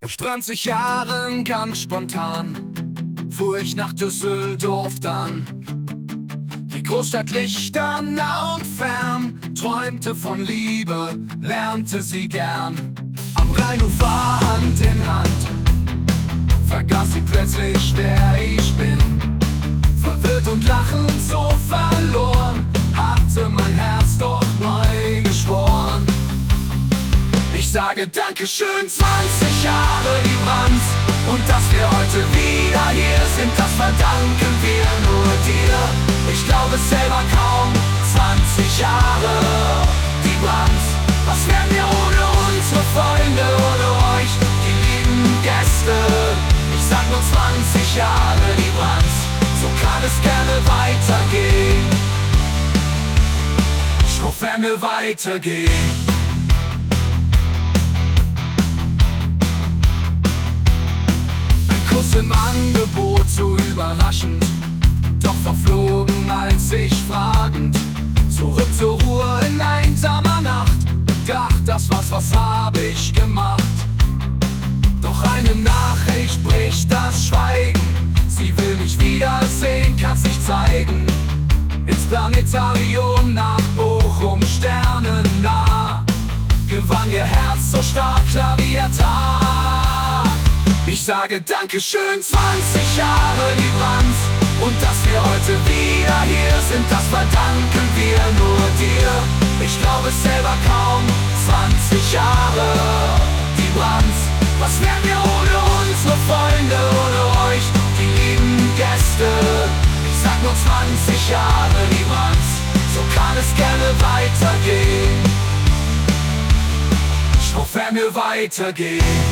Vor 20 Jahren ganz spontan fuhr ich nach Düsseldorf dann. Die Großstadt Lichter nah und fern, träumte von Liebe, lernte sie gern. Am Rheinufer Hand in Hand, vergaß sie plötzlich, wer ich bin. Verwirrt und lachend so verloren, hatte mein Herz doch neu geschworen. Ich sage Dankeschön, 20 Jahre die Brands. Und dass wir heute wieder hier sind, das verdanken wir nur dir. Ich glaube es selber kaum, 20 Jahre die Brands. Was wären wir ohne unsere Freunde, ohne euch, die lieben Gäste? Ich sag nur 20 Jahre die Brands, so kann es gerne weitergehen. Sofern wir weitergehen. Im Angebot so überraschend, doch verflogen als ich fragend. Zurück zur Ruhe in einsamer Nacht, gedacht, das was hab ich gemacht? Doch eine Nachricht bricht das Schweigen, sie will mich wiedersehen, kann's nicht zeigen. Ins Planetarium nach Bochum, sternennah, gewann ihr Herz so stark, Klaviertag. Ich sage Dankeschön, 20 Jahre die Brands. Und dass wir heute wieder hier sind, das verdanken wir nur dir. Ich glaube es selber kaum, 20 Jahre die Brands. Was wären wir ohne unsere Freunde, ohne euch, die lieben Gäste? Ich sag nur 20 Jahre die Brands, so kann es gerne weitergehen. Sofern wir weitergehen.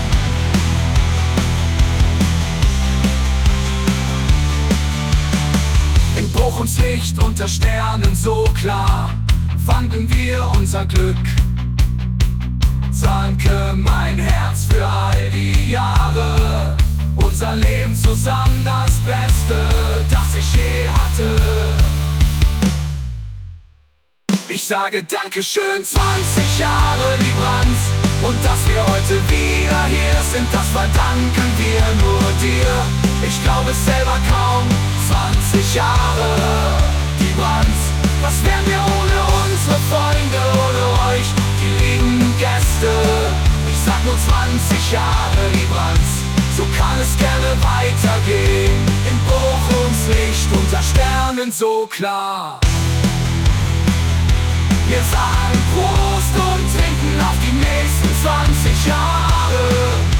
Bochums Licht unter Sternen so klar, fanden wir unser Glück. Danke mein Herz für all die Jahre, unser Leben zusammen das Beste, das ich je hatte. Ich sage Dankeschön, 20 Jahre die Brands. Und dass wir heute wieder hier sind, das verdanken wir nur dir. Ich glaube es selber kaum, 20 Jahre die Brands. Was wären wir ohne unsere Freunde, ohne euch, die lieben Gäste? Ich sag nur 20 Jahre die Brands, so kann es gerne weitergehen. In Bochums Licht unter Sternen so klar. Wir sagen Prost und trinken auf die nächsten 20 Jahre.